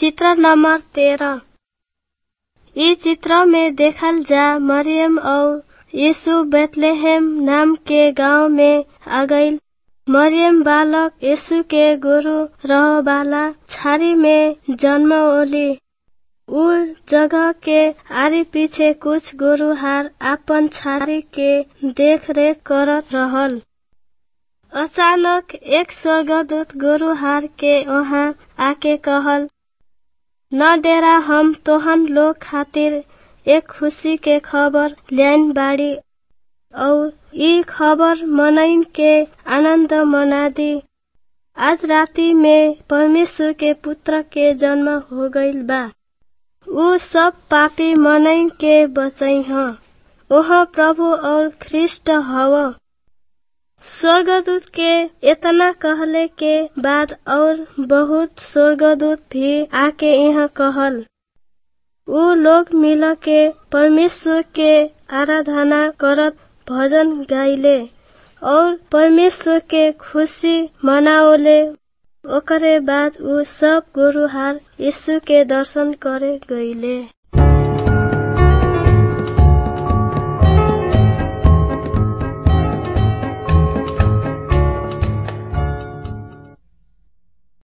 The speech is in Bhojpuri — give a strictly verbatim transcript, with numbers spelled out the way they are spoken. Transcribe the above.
चित्र नंबर तेरह। इस चित्र में देखल जा मरियम और यीशु बेथलेहम नाम के गांव में आ गईल। मरियम बालक यीशु के गुरु रह वाला छारी में जन्म ओली। उ जगह के आरी पीछे कुछ गुरुहार अपन छारी के देख रेख करत रहल। अचानक एक स्वर्गदूत गुरुहार के वहां आके कहल, न डेरा, हम तोहन लोग खातिर एक खुशी के खबर ल्याइन बाड़ी और ई खबर मनइन के आनंद मना दी। आज राती में परमेश्वर के पुत्र के जन्म हो गईल बा। उ सब पापी मनइन के बचाई ह। ओह प्रभु और ख्रिस्ट हव। स्वर्गदूत के इतना कहले के बाद और बहुत स्वर्गदूत भी आके यहाँ कहल। उ लोग मिल के परमेश्वर के आराधना करत भजन गाइले और परमेश्वर के खुशी मनाओले। ओकरे बाद उ सब गुरुहार यीशु के दर्शन करे गइले।